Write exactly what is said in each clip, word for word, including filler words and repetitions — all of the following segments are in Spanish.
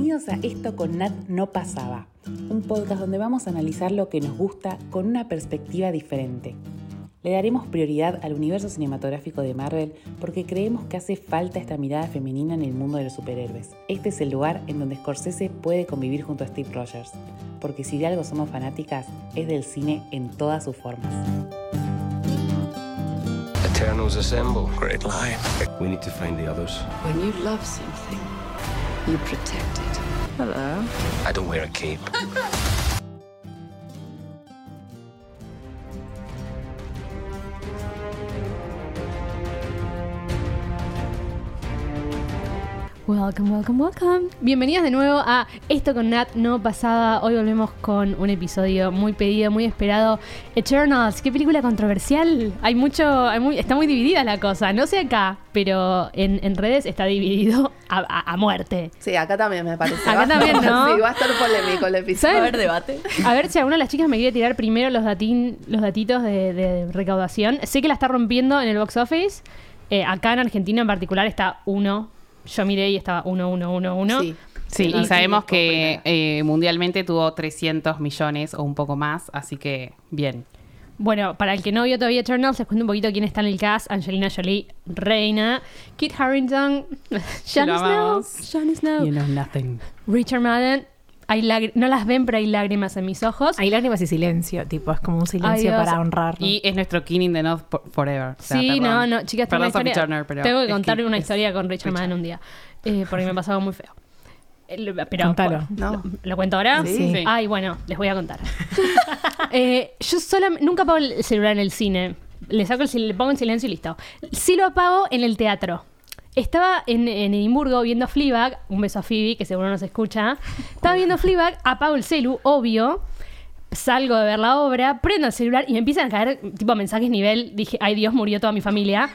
Bienvenidos a Esto con Nat no pasaba, un podcast donde vamos a analizar lo que nos gusta con una perspectiva diferente. Le daremos prioridad al universo cinematográfico de Marvel porque creemos que hace falta esta mirada femenina en el mundo de los superhéroes. Este es el lugar en donde Scorsese puede convivir junto a Steve Rogers, porque si de algo somos fanáticas, es del cine en todas sus formas. Eternals assemble. Great line. We need to find the others. When you love something, you protect it. Hello. I don't wear a cape. Welcome, welcome, welcome. Bienvenidas de nuevo a Esto con Nat no pasaba. Hoy volvemos con un episodio muy pedido, muy esperado. Eternals, qué película controversial. Hay mucho, hay muy, está muy dividida la cosa. No sé acá, pero en, en redes está dividido a, a, a muerte. Sí, acá también me parece. Acá también, ¿no? Sí, va a estar polémico el episodio. ¿Saben? Va a haber debate. A ver si alguna de las chicas me quiere tirar primero los, datín, los datitos de, de recaudación. Sé que la está rompiendo en el box office. Eh, acá en Argentina en particular está uno. Yo miré y estaba uno, uno, uno, uno. Sí, sí, y sabemos que eh, mundialmente tuvo trescientos millones o un poco más, así que bien. Bueno, para el que no vio todavía Eternals, les cuento un poquito quién está en el cast. Angelina Jolie, reina. Kit Harington, Jon Snow, Jon Snow, You know nothing. Richard Madden. Hay lágr- no las ven, pero hay lágrimas en mis ojos. Hay lágrimas y silencio, tipo, es como un silencio Ay, para honrar. Y es nuestro King in the North forever. O sea, Sí, perdón. no, no, chicas, tengo, Perdón, una Sophie historia, Turner, pero tengo que es contar que una es historia con Richard, Richard. Madden un día, eh, porque me pasaba muy feo. Eh, Pero, Contalo. bueno, No. ¿lo, ¿lo cuento ahora? Sí. Sí. Ay, bueno, les voy a contar. eh, yo sola, nunca apago el celular en el cine. Le saco el, sil- le pongo en silencio y listo. Sí lo apago en el teatro. Estaba en, en Edimburgo viendo Fleabag. Un beso a Phoebe, que seguro no se escucha. Estaba viendo Fleabag, apago el celu, obvio. Salgo de ver la obra, prendo el celular y me empiezan a caer tipo mensajes nivel. Dije, ay Dios, murió toda mi familia.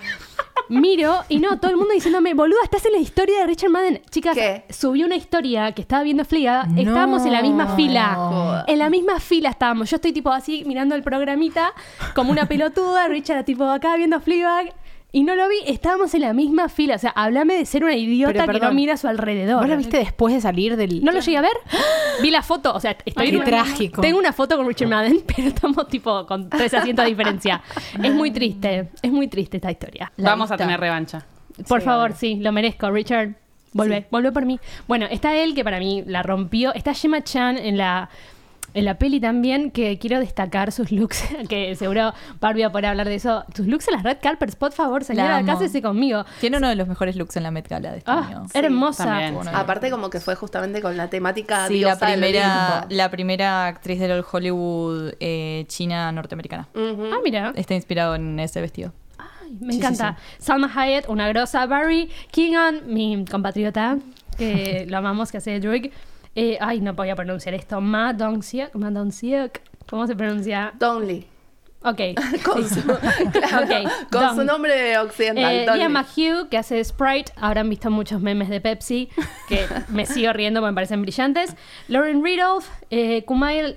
Miro y no, todo el mundo diciéndome, boluda, estás en la historia de Richard Madden. Chicas, ¿Qué? subí una historia que estaba viendo Fleabag. No. Estábamos en la misma fila. Joder. En la misma fila estábamos. Yo estoy tipo así mirando el programita como una pelotuda. Richard tipo acá viendo Fleabag. Y no lo vi, estábamos en la misma fila. O sea, háblame de ser una idiota Pero, que perdón, no mira a su alrededor. ¿Vos la viste después de salir del...? ¿No lo llegué a ver? Vi la foto, o sea, estoy Ay, en qué una- trágico. Tengo una foto con Richard Madden, pero estamos tipo con tres asientos de diferencia. Es muy triste, es muy triste esta historia. Vamos a tener revancha. Por Sí, favor, obvio. sí, lo merezco. Richard, volvé, Sí. volvé por mí. Bueno, está él, que para mí la rompió. Está Gemma Chan en la, en la peli también, que quiero destacar sus looks, que seguro Barbie va a poder hablar de eso. Tus looks en las red carpets, por favor, señora, amo. cásese conmigo. Tiene uno de los mejores looks en la Met Gala de este Ah, año. hermosa. también. Bueno, Aparte como que fue justamente con la temática Sí, la diosa del primera, Olimpo. la primera actriz del Hollywood eh, china norteamericana. Ujú. Ah, mira. Está inspirado en ese vestido. Ay, me Sí, encanta. Salma Hayek, una grosa. Barry Keoghan, mi compatriota, que lo amamos, que hace de Druid. Eh, ay, no podía pronunciar esto. Ma Dong-seok. Ma Dong-seok. ¿Cómo se pronuncia? Donley. Ok. Con, su, claro, Ok, con Don. su nombre occidental. Eh, Donley. Ian McHugh, que hace Sprite. Habrán visto muchos memes de Pepsi, que me sigo riendo porque me parecen brillantes. Lauren Ridolph, eh, Kumail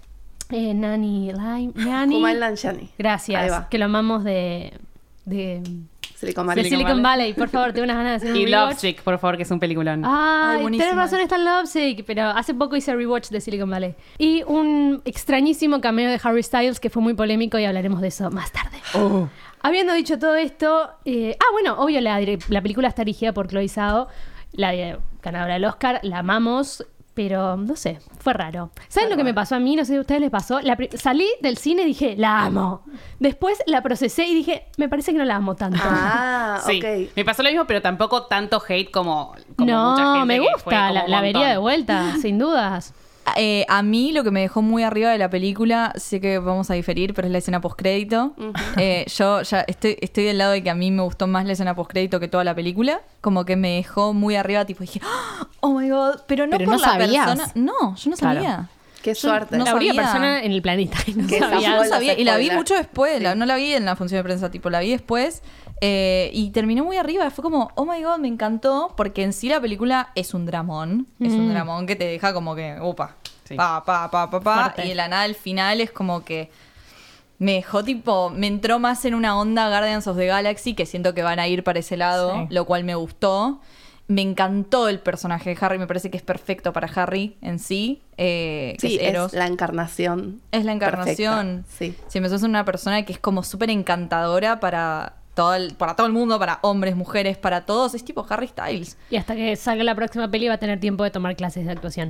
eh, Nani Lai- Nani. Kumail Nanjiani. Ahí Gracias, va. que lo amamos de... de Silicon de Valley. Silicon Valley. Por favor, tengo unas ganas de hacer un Y rewatch. Lovesick, por favor, que es un peliculón. Ay, buenísimo tenés razón, ese. está en Lovesick, pero hace poco hice rewatch de Silicon Valley. Y un extrañísimo cameo de Harry Styles que fue muy polémico y hablaremos de eso más tarde. Habiendo dicho todo esto, eh, ah, bueno, obvio, la, dire- la película está dirigida por Chloe Zhao, la eh, ganadora del Oscar, la amamos, pero no sé, fue raro. ¿Saben lo que me pasó a mí? No sé si a ustedes les pasó. La pri- salí del cine y dije, la amo. Después la procesé y dije, me parece que no la amo tanto. Ah, Sí, ok. me pasó lo mismo, pero tampoco tanto hate como, como no, mucha gente me que fue gusta, como la, un la vería montón. de vuelta, sin dudas. Eh, a mí lo que me dejó muy arriba de la película, sé que vamos a diferir, pero es la escena postcrédito. Eh, yo ya estoy, estoy del lado de que a mí me gustó más la escena postcrédito que toda la película. Como que me dejó muy arriba, tipo dije, oh my god, pero no Pero por no la sabías. persona. No, yo no Claro. sabía. Qué Yo suerte. no la única sabía. persona en el planeta que no Que sabía. zafó No el sabía, y la vi spoiler. mucho después, Sí. la- no la vi en la función de prensa, tipo la vi después eh, y terminó muy arriba, fue como, oh my god, me encantó, porque en sí la película es un dramón, es un Mm. dramón que te deja como que, upa, Sí. pa, pa, pa, pa, pa, Fuerte. y de la nada al final es como que me dejó tipo, me entró más en una onda Guardians of the Galaxy, que siento que van a ir para ese lado, Sí. lo cual me gustó. Me encantó el personaje de Harry, me parece que es perfecto para Harry en sí. Eh, que Sí, es Eros. es la encarnación. Es la encarnación. Perfecta, sí. Si me sos una persona que es como súper encantadora para todo, el, para todo el mundo, para hombres, mujeres, para todos. Es tipo Harry Styles. Y hasta que salga la próxima peli va a tener tiempo de tomar clases de actuación.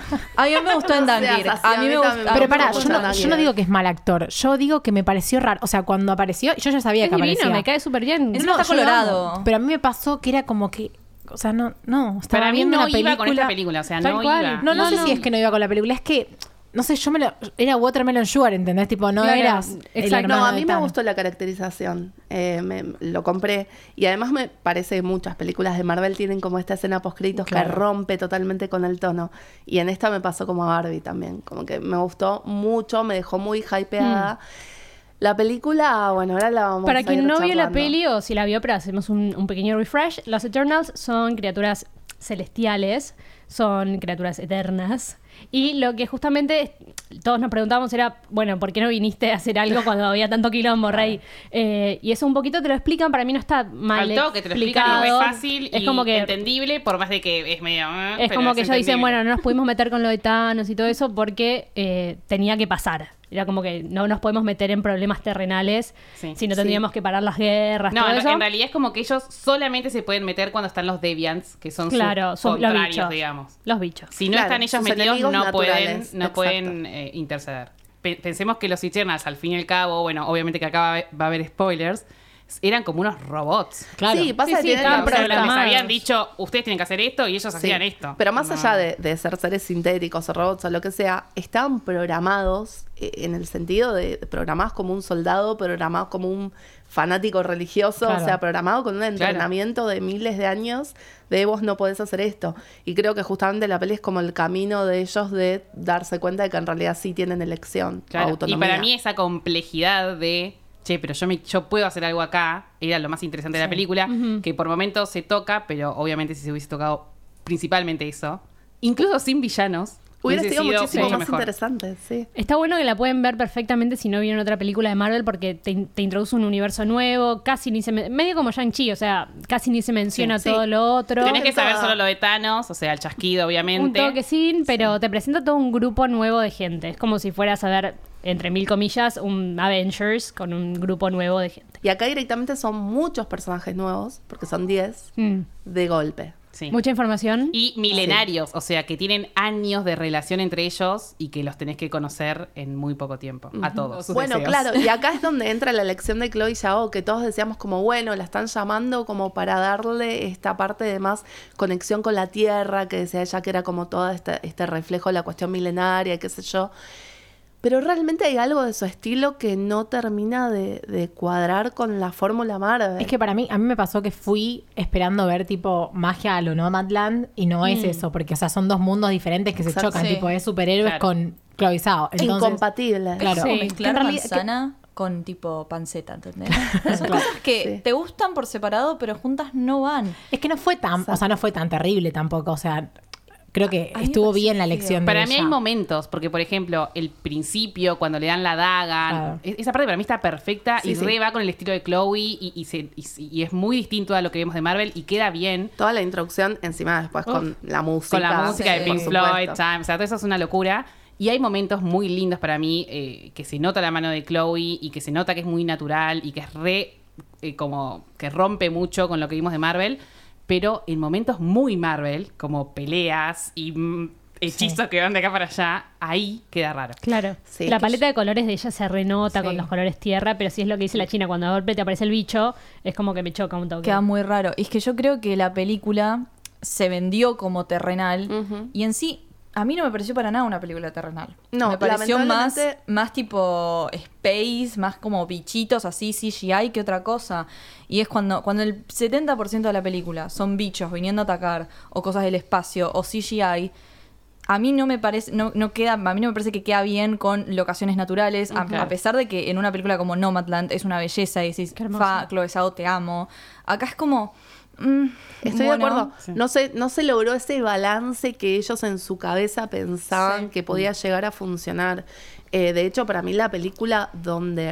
A mí me gustó en No seas Dunkirk. así, A a mí mí me también gustó. me Pero gustó pará, mucho yo no, Dunkirk. yo no digo que es mal actor. Yo digo que me pareció raro. O sea, cuando apareció, yo ya sabía Es que divino, aparecía. me cae súper bien. Encima No, está yo lo colorado. amo. Pero a mí me pasó que era como que... O sea, no, no. Estaba Para mí viendo no una iba película. con esta película, o sea, Tal no cual. iba. No, no, No, sé no. si es que no iba con la película. Es que, no sé, yo me lo... Era Watermelon Sugar, ¿entendés? Tipo, no Claro, era... exacto. No, a mí me gustó la caracterización. Eh, me, lo compré. Y además me parece que muchas películas de Marvel tienen como esta escena post-créditos que Claro. rompe totalmente con el tono. Y en esta me pasó como a Barbie también. Como que me gustó mucho, me dejó muy hypeada. La película, bueno, ahora la vamos Para a quien ir no vio la charlando. peli o si la vio, pero hacemos un, un pequeño refresh. Los Eternals son criaturas celestiales, son criaturas eternas. Y lo que justamente todos nos preguntábamos era, bueno, ¿por qué no viniste a hacer algo cuando había tanto quilombo, Rey? Eh, y eso un poquito te lo explican, para mí no está mal Al toque te lo explican y explicado. es fácil Es y como que entendible, por más de que es medio... eh, Es pero como que ellos dicen, entendible. bueno, no nos pudimos meter con lo de Thanos y todo eso porque eh, tenía que pasar. Era como que no nos podemos meter en problemas terrenales, Sí. si no Sí. tendríamos que parar las guerras, No, todo en, eso. en realidad es como que ellos solamente se pueden meter cuando están los Deviants, que son Claro, sus son los contrarios, bichos. digamos. Los bichos. Si no Claro, están ellos sus metidos, enemigos no pueden, naturales, no exacto. pueden eh, interceder. Pe- pensemos que los Eternals, al fin y al cabo, bueno, obviamente que acá va a haber, va a haber spoilers, eran como unos robots. Claro. Sí, pasa Sí, que sí, tienen estaban O sea, les programados. habían dicho, ustedes tienen que hacer esto, y ellos Sí, hacían esto. Pero más No. allá de, de ser seres sintéticos o robots o lo que sea, estaban programados eh, en el sentido de programados como un soldado, programados como un fanático religioso, Claro. o sea, programado con un entrenamiento de miles de años de vos no podés hacer esto. Y creo que justamente la peli es como el camino de ellos de darse cuenta de que en realidad sí tienen elección, o Claro, y autonomía. para mí esa complejidad de, che, pero yo, me, yo puedo hacer algo acá, era lo más interesante de la película, que por momentos se toca, pero obviamente si se hubiese tocado principalmente eso, incluso sin villanos, Hubiera hubiese sido sido muchísimo mucho más mejor. interesante, sí. Está bueno que la pueden ver perfectamente si no vieron otra película de Marvel porque te, te introduce un universo nuevo, casi ni se... me- medio como Shang-Chi, o sea, casi ni se menciona Sí, todo sí. lo otro. Tenés que saber Toda- solo lo de Thanos, o sea, el chasquido, Un obviamente. toque sin, pero te presenta todo un grupo nuevo de gente. Es como si fueras a ver, entre mil comillas, un Avengers con un grupo nuevo de gente. Y acá directamente son muchos personajes nuevos, porque son diez, Mm. de golpe. Sí. Mucha información. Y milenarios, o sea, que tienen años de relación entre ellos y que los tenés que conocer en muy poco tiempo. A todos. sus Bueno, deseos. claro, y acá es donde entra la elección de Chloe Zhao, que todos decíamos como, bueno, la están llamando como para darle esta parte de más conexión con la tierra, que decía ella que era como todo este, este reflejo de la cuestión milenaria, qué sé yo. Pero realmente hay algo de su estilo que no termina de, de cuadrar con la fórmula Marvel. Es que para mí, a mí me pasó que fui esperando ver tipo magia a lo Nomadland y no es eso, porque o sea, son dos mundos diferentes que se Exacto. chocan, Sí. tipo es superhéroes Claro. con Chloe Zhao. Entonces, Incompatible. Claro. Sí. Como mezclar En realidad- manzana con tipo panceta, ¿entendés? Son Claro. cosas que Sí. te gustan por separado, pero juntas no van. es que no fue tan, o sea, no fue tan terrible tampoco, o sea, creo que A mí me estuvo pareció bien la feo. elección de Para mí ella. hay momentos, porque por ejemplo, el principio, cuando le dan la daga, Claro. es- esa parte para mí está perfecta Sí, y sí. re va con el estilo de Chloe y, y, se- y- y es muy distinto a lo que vemos de Marvel y queda bien. Toda la introducción encima después con la música. Con la música sí, de por Pink Floyd, supuesto. Time, o sea, todo eso es una locura. Y hay momentos muy lindos para mí, eh, que se nota la mano de Chloe y que se nota que es muy natural y que es re, eh, como, que rompe mucho con lo que vimos de Marvel. Pero en momentos muy Marvel, como peleas y mm, hechizos que van de acá para allá, ahí queda raro. Claro. Sí, la que paleta de colores de ella se renota Sí. con los colores tierra, pero sí es lo que dice la China. Cuando de golpe te aparece el bicho, es como que me choca un toque. Queda muy raro. Y es que yo creo que la película se vendió como terrenal Ujú. y en sí a mí no me pareció para nada una película terrenal. No, me pareció más, lamentablemente- más tipo space, más como bichitos así, C G I que otra cosa. Y es cuando, cuando el setenta por ciento de la película son bichos viniendo a atacar o cosas del espacio o C G I. A mí no me parece, no, no queda, a mí no me parece que queda bien con locaciones naturales, a, Claro. a pesar de que en una película como Nomadland es una belleza y decís, Qué hermoso. fa, Chloe Zhao, te amo. Acá es como, mm, Estoy bueno, de acuerdo. Sí. No se, no se logró ese balance que ellos en su cabeza pensaban Sí. que podía llegar a funcionar. Eh, de hecho, para mí la película donde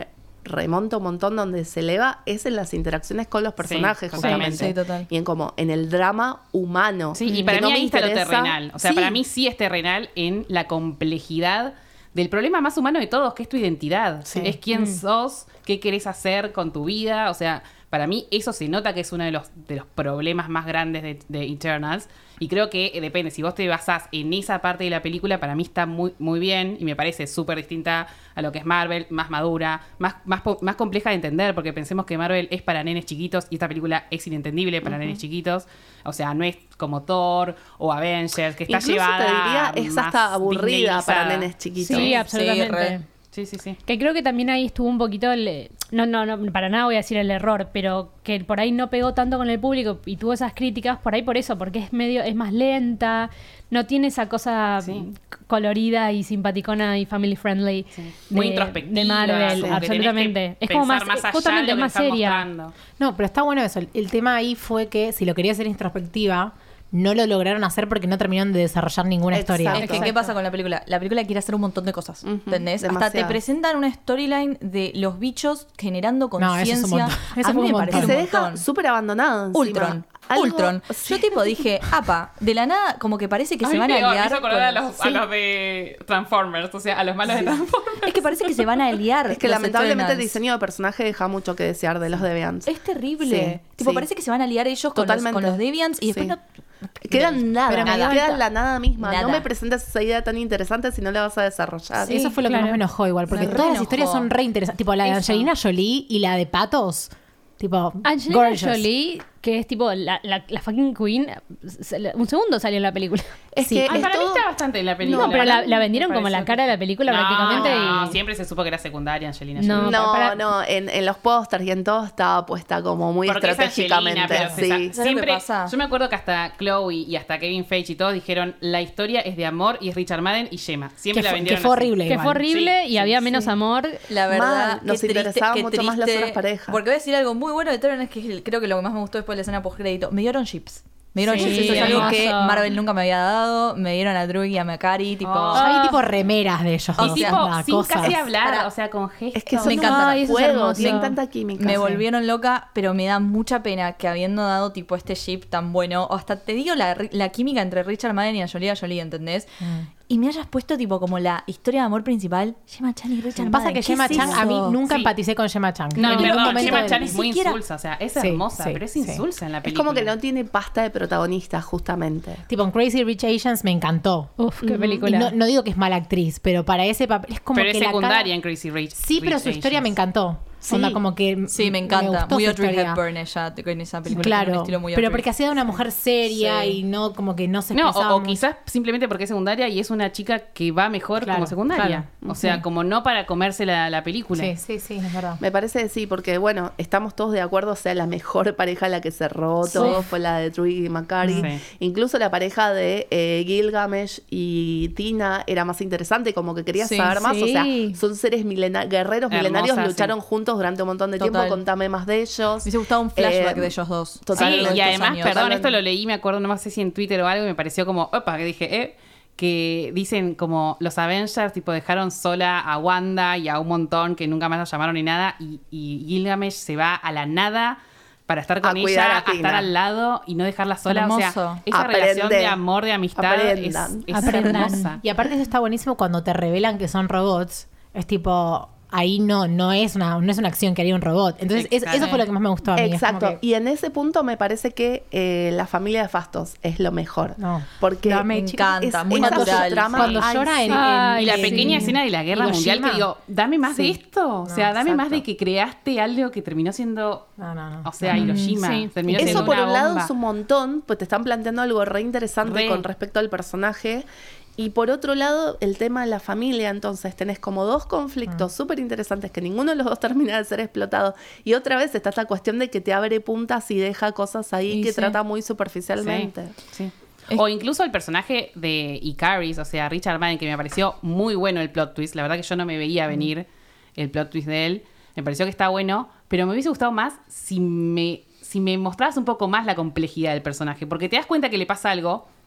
remonta un montón donde se eleva es en las interacciones con los personajes, Sí, justamente. sí, total. Y en como en el drama humano. Sí, y Que para no mí me ahí está lo interesa- terrenal. O sea, Sí. para mí sí es terrenal en la complejidad del problema más humano de todos, que es tu identidad. Sí. Es quién Mm. sos, qué querés hacer con tu vida. O sea, para mí eso se nota que es uno de los, de los problemas más grandes de, de Eternals. Y creo que eh, depende, si vos te basás en esa parte de la película, para mí está muy, muy bien y me parece súper distinta a lo que es Marvel, más madura, más, más, po- más compleja de entender, porque pensemos que Marvel es para nenes chiquitos y esta película es inentendible para nenes chiquitos. O sea, no es como Thor o Avengers, que está Incluso llevada te diría, es más hasta aburrida disneyizada. para nenes chiquitos. Sí, Sí, absolutamente. re. Sí, sí, sí. Que creo que también ahí estuvo un poquito el... No, no, no, para nada voy a decir el error, pero que por ahí no pegó tanto con el público y tuvo esas críticas por ahí por eso, porque es medio, es más lenta, no tiene esa cosa Sí. c- colorida y simpaticona y family friendly Muy de- introspectiva. de Marvel, como que tenés absolutamente. que Es como pensar más, allá justamente de es lo que más te están seria. mostrando. No, pero está bueno eso. El- El tema ahí fue que si lo quería hacer introspectiva, no lo lograron hacer porque no terminaron de desarrollar ninguna Exacto. historia. Es que, ¿qué pasa con la película? La película quiere hacer un montón de cosas, Ujú, ¿entendés? Hasta te demasiadas. presentan una storyline de los bichos generando No, eso es un conciencia. montón. Eso A fue mí un me montón. Que parece se un deja montón. súper abandonado encima. Ultron. Algo- Ultron. sí. Yo tipo dije, apa, de la nada, como que parece que A se mí van me a dio- me liar. hizo acordar a con- los, a Sí. los de Transformers, o sea, a los malos de Transformers. Es que parece que se van a liar. Es que los lamentablemente el Eternals. diseño de personaje deja mucho que desear de los Deviants. Es terrible. Sí, Tipo, sí. parece que se van a liar ellos con los, Totalmente. con los Deviants y después Sí. no. Quedan nada, Pero me dio nada. vuelta- Quedan la nada misma. Nada. No me presentes esa idea tan interesante si no la vas a desarrollar. Eso fue lo claro. que más me enojó igual, porque Me re todas las enojó. historias son re interesantes. Tipo la de Eso. Angelina Jolie y la de Patos. Tipo, Angelina gorgeous. Jolie, que es tipo la, la, la fucking queen, se- un segundo salió en la película. Es Sí. que Ay, es para mí todo- está bastante en la película. No, pero la, la vendieron Me como la pareció cara de que- la película No, prácticamente. No, y... siempre se supo que era secundaria Angelina No, Jolie. No, para- no, en, en los pósters y en todo estaba puesta como muy Porque es estratégicamente. Angelina, pero se sí. sa- ¿Sabes lo siempre, que pasa? yo me acuerdo que hasta Chloe y hasta Kevin Feige y todos dijeron la historia es de amor y es Richard Madden y Gemma. Siempre Que la fue- vendieron que fue así. horrible. que igual. fue horrible Sí, y sí, había sí. menos amor. La verdad, Mal, nos qué triste, interesaban qué mucho más las triste. otras parejas. Porque voy a decir algo muy bueno de Eternals, que es- creo que lo que más me gustó después de la escena post-crédito. Me dieron chips. Me dieron Sí, chips. Eso es algo hermoso. que Marvel nunca me había dado. Me dieron a Drew y a Macari. Tipo, Oh. Ya vi tipo remeras de ellos. Y dos, tipo, onda, sin cosas. casi hablar, Para- o sea, con gestos. Es que son Me encanta. Ay, eso es juegos, hermoso. tienen tanta química. me Sí. volvieron loca, pero me da mucha pena que habiendo dado tipo este ship tan bueno, o hasta te digo la, la química entre Richard Madden y Angelina Jolie, ¿entendés? Y me hayas puesto tipo como la historia de amor principal, Gemma Chan y Richard Pasa Madden. que ¿Qué Gemma es Chan, a mí eso? nunca Sí. empaticé con Gemma Chan. No, En ningún perdón, momento Gemma de- Chan es muy Ni siquiera- insulsa, o sea, es Sí, hermosa, sí, pero es sí. insulsa en la Es película. como que no tiene pasta de protagonista, justamente. Tipo en Crazy Rich Asians me encantó. Uf, qué Y película. no, no digo que es mala actriz, pero para ese papel es como Pero que es la secundaria cara- en Crazy Rich. Sí, pero Rich su historia Asians. me encantó. Sí. Onda como que Sí, me encanta. gustó Muy su Audrey historia. Hepburn ella en esa película. tiene un Claro, estilo muy pero Audrey. porque hacía de una mujer seria Sí. y no como que no se No, expresaba o, o mucho. quizás simplemente porque es secundaria y es una chica que va mejor Claro, como secundaria. claro. O sea, como no para comerse la, la película. Sí, sí, sí, es verdad. Me parece que sí, porque bueno, estamos todos de acuerdo, o sea, la mejor pareja la que cerró todo fue la de Drew y Macari. Sí. Incluso la pareja de eh, Gilgamesh y Tina era más interesante, como que querías Sí, saber más. O sí. sea, son seres milena- guerreros Hermosa, milenarios, sí. lucharon juntos durante un montón de Total. tiempo. Contame más de ellos. Me hubiese gustado un flashback Eh, de ellos dos. total, a lo Sí, largo de y estos además, años. perdón, Total. esto lo leí, me acuerdo, no sé si en Twitter o algo, y me pareció como, opa, que dije, eh, que dicen como los Avengers, tipo, dejaron sola a Wanda y a un montón que nunca más la llamaron ni nada, y, y Gilgamesh se va a la nada para estar con A cuidar ella, a a, Tina. estar al lado y no dejarla sola. O sea, Hermoso. esa Aprende. relación de amor, de amistad es, Aprendan. es Aprendan. hermosa. Y aparte eso está buenísimo cuando te revelan que son robots. Es tipo, ahí no, no es una, no es una acción que haría un robot. Entonces, es- Exacto. eso fue lo que más me gustó a mí. Es como Exacto. que- Y en ese punto me parece que eh, la familia de Fastos es lo mejor. No. Porque Lo amé, me chicos. encanta, muy esa natural. trama- Cuando ay, llora sí. en, Ay, Y la en- pequeña escena de la guerra Hiroshima. mundial que digo, dame más de Sí. esto. O sea, No, dame más exacto. de que creaste algo que terminó siendo, No, no, no. o sea, Hiroshima. sí. Terminó siendo Eso por una un lado bomba. es un montón, pues te están planteando algo re interesante Re. con respecto al personaje. Y por otro lado, el tema de la familia, entonces tenés como dos conflictos Mm. súper interesantes que ninguno de los dos termina de ser explotado. Y otra vez está esta cuestión de que te abre puntas y deja cosas ahí Y que sí. trata muy superficialmente. Sí, sí. O incluso el personaje de Icaris, o sea, Richard Madden, que me pareció muy bueno el plot twist. La verdad que yo no me veía venir el plot twist de él. Me pareció que está bueno, pero me hubiese gustado más si me, si me mostrabas un poco más la complejidad del personaje. Porque te das cuenta que le pasa algo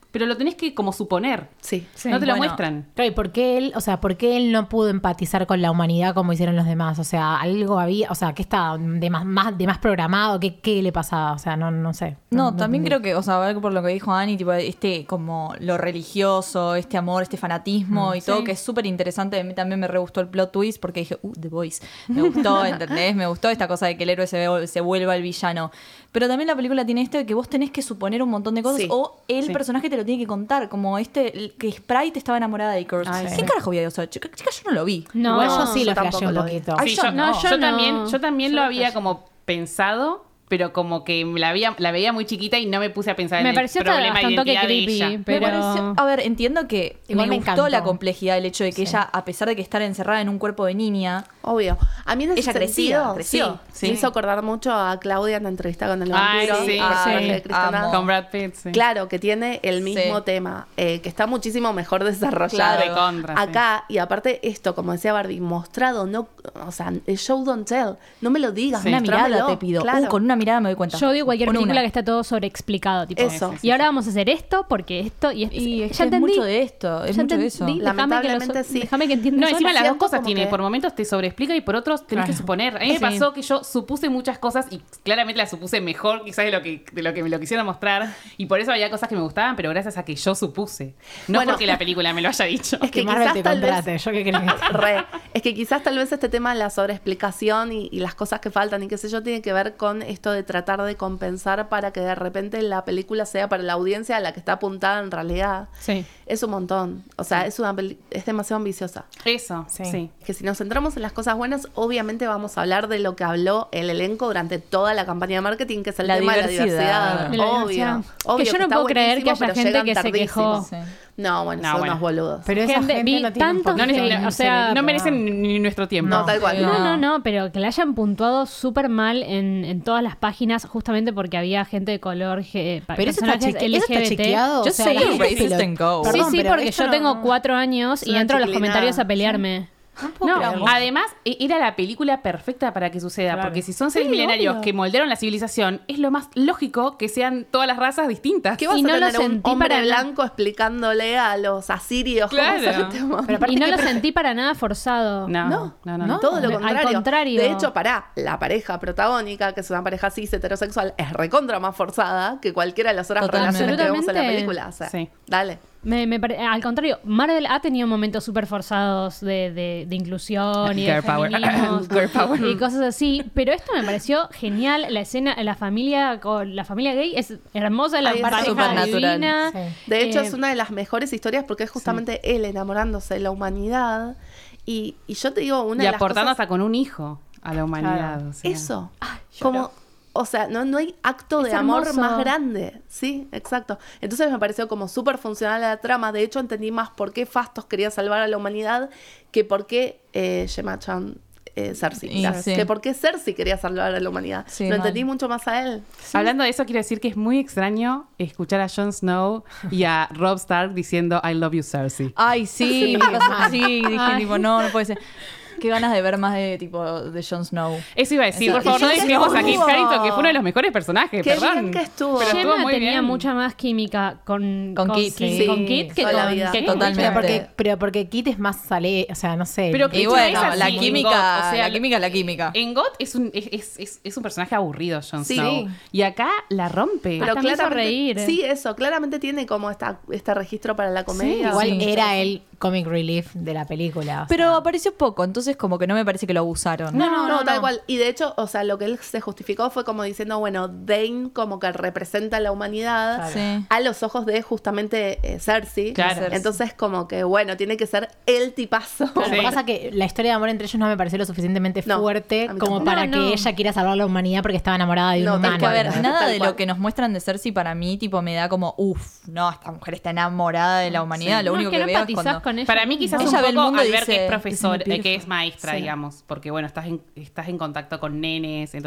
pero lo tenés que como suponer. Sí. Sí, no te lo bueno. muestran. Claro, ¿y por qué él, o sea, por qué él no pudo empatizar con la humanidad como hicieron los demás? O sea, algo había, o sea, ¿qué está de más, más, de más programado? ¿Qué, qué le pasaba? O sea, no, no sé. No, también creo que, o sea, ver por lo que dijo Ani, tipo, este como lo religioso, este amor, este fanatismo y todo, que es súper interesante. A mí también me re gustó el plot twist porque dije, uh, The Voice. Me gustó, ¿entendés? Me gustó esta cosa de que el héroe se, ve- se vuelva el villano. Pero también la película tiene esto de que vos tenés que suponer un montón de cosas Sí. o el Sí. personaje te lo tiene que contar, como este, el- que Sprite estaba enamorada de Kurt. Ay, ¿Qué sí. carajo había? O sea, chica, chica, yo no lo vi. No, Igual yo sí yo lo tampoco flasheé un lo vi. poquito. Ay, Sí, yo yo, no. yo yo no. también, yo también Yo lo lo había flashé. como pensado, pero como que la, había, la veía muy chiquita y no me puse a pensar Me en pareció el problema de bastante identidad de creepy, ella. pero... Me pareció- a ver, entiendo que Igual me, me gustó encantó. la complejidad del hecho de que ella, a pesar de que estar encerrada en un cuerpo de niña, Obvio. A mí en ese Ella crecía, sentido, creció. sí, Sí. me hizo acordar mucho a Claudia en la entrevista con el Ay, vampiro, sí, a sí. Jorge Cristian Amo. Dunst. Con Brad Pitt, sí. Claro, que tiene el mismo Sí. tema, eh, que está muchísimo mejor desarrollado. Claro. De contra, sí. Acá, y aparte esto, como decía Barbie, mostrado, no, o sea, el show don't tell, no me lo digas, una mirada mostrámelo, te pido. claro. Uh, con una mirada me doy cuenta. Yo odio cualquier Con película una. que está todo sobreexplicado. Tipo, Eso. y ahora vamos a hacer esto porque esto y esto. Y es ya que es entendí. mucho de esto, es Ya mucho de entendí. eso. Déjame que, lo Lamentablemente, so- sí. déjame que entienda No, sola. encima las dos siento cosas como tiene. que- Por momentos te sobreexplica y por otros tenés que Claro. suponer. A mí me Sí. pasó que yo supuse muchas cosas y claramente las supuse mejor quizás de lo que, de lo que me lo quisieron mostrar. Y por eso había cosas que me gustaban, pero gracias a que yo supuse. No Bueno. porque la película me lo haya dicho. Es que Que Marvel quizás te tal vez- contrate. Yo qué creo que... Re. Es que quizás tal vez este tema de la sobreexplicación y, y las cosas que faltan y qué sé yo tiene que ver con esto de tratar de compensar para que de repente la película sea para la audiencia a la que está apuntada en realidad. Sí. Es un montón. O sea, es una peli- es demasiado ambiciosa. Eso, Sí. sí. Que si nos centramos en las cosas buenas, obviamente vamos a hablar de lo que habló el elenco durante toda la campaña de marketing, que es el La tema diversidad. de la diversidad. De la Obvio. diversidad. Obvio Que yo no está puedo creer que buenísimo, haya pero gente llegan que se tardísimo. quejó. Sí. No, bueno, No, son bueno. unos boludos. Pero esa Gente- gente, vi no tiene un tantos poquito No, de neces- o sea, cerebro. no merecen ni, ni nuestro tiempo. No, tal cual. No, No. no, no, pero que la hayan puntuado súper mal en, en todas las páginas, justamente porque había gente de color, ge- pa- Pero eso está, personajes cheque- eso está L G B T. chequeado. Yo o sea, sé, la gente racist pelo- and go. Perdón, sí, sí, pero porque esto yo no- tengo cuatro años Es y una entro a los chiquilinada. comentarios a pelearme. No, creerlo. además e- era la película perfecta para que suceda, Claro. porque si son seis Sí, milenarios obvio. que moldearon la civilización, es lo más lógico que sean todas las razas distintas. ¿Qué vas Y a no lo tener a un sentí hombre para nada. blanco explicándole a los asirios cómo Claro. hacer este mundo? Pero aparte Y no que lo pre- sentí para nada forzado. No, No, no, no. no. Todo lo Al contrario. contrario. De hecho, pará, la pareja protagónica, que es una pareja cis heterosexual, es recontra más forzada que cualquiera de las otras Totalmente. relaciones que vemos en la Absolutamente. película. O sea, Sí. dale. Me, me pare- al contrario, Marvel ha tenido momentos súper forzados de, de- de inclusión y de Girl power. feminismos Girl power. y cosas así, pero esto me pareció genial. La escena, la familia con la familia gay es hermosa, la Ay, es pareja supernatural. divina. Sí. De hecho, Eh, es una de las mejores historias porque es justamente él enamorándose de la humanidad. Y, y yo te digo, una Y de las aportando cosas... hasta con un hijo a la humanidad. Claro. o sea. Eso. Como, o sea, no, no hay acto de Es amor hermoso. más grande. Sí, exacto. Entonces me pareció como súper funcional la trama. De hecho, entendí más por qué Fastos quería salvar a la humanidad que por qué eh, Gemma Chan, eh, Cersei. Y gracias. sí. Que por qué Cersei quería salvar a la humanidad. Sí, Lo mal. entendí mucho más a él. Hablando de eso, quiero decir que es muy extraño escuchar a Jon Snow y a Robb Stark diciendo I love you, Cersei. Ay, sí, sí, dije, Ay. tipo, no, no puede ser. Qué ganas de ver más de tipo de Jon Snow. Eso iba a decir, Eso. por favor, Y no Jon dejemos a Snow. Kit Harington, que fue uno de los mejores personajes, Qué perdón. bien que estuvo. Pero estuvo Gemma muy tenía bien. mucha más química con, Con Kit, sí. con Kit que Toda la con, vida. que con Totalmente. Pero Richard. porque, pero porque Kit es más sale, o sea, no sé. Pero que Y no bueno, es así la en química, God, o sea, la química es la química. En God es un, es, es, es, es un personaje aburrido, Jon Sí. Snow. Y acá la rompe. Hasta me hizo reír. Sí, eso. Claramente tiene como esta, este registro para la comedia. Igual Sí. era el comic relief de la película. o Pero sea. apareció poco, entonces como que no me parece que lo abusaron. No, no, no, tal cual. Y de hecho, o sea, lo que él se justificó fue como diciendo, bueno, Dane como que representa a la humanidad Claro. Sí. a los ojos de justamente eh, Cersei. Claro. Entonces, como que, bueno, tiene que ser el tipazo. Lo Sí. que pasa es que la historia de amor entre ellos no me pareció lo suficientemente No, fuerte a mí como tampoco. para No, que no. ella quiera salvar a la humanidad porque estaba enamorada de un No, tal humano. Es que a ver, Tal nada cual. de lo que nos muestran de Cersei para mí, tipo, me da como, uff, no, esta mujer está enamorada de la humanidad. Lo No, único es que que, no veo es empatizás cuando... con ella. Para mí quizás Ella un ve el poco mundo al y ver dice, que es profesor, "Isn't it eh, que es beautiful?" maestra, Sí. digamos, porque bueno, estás en, estás en contacto con nenes, entonces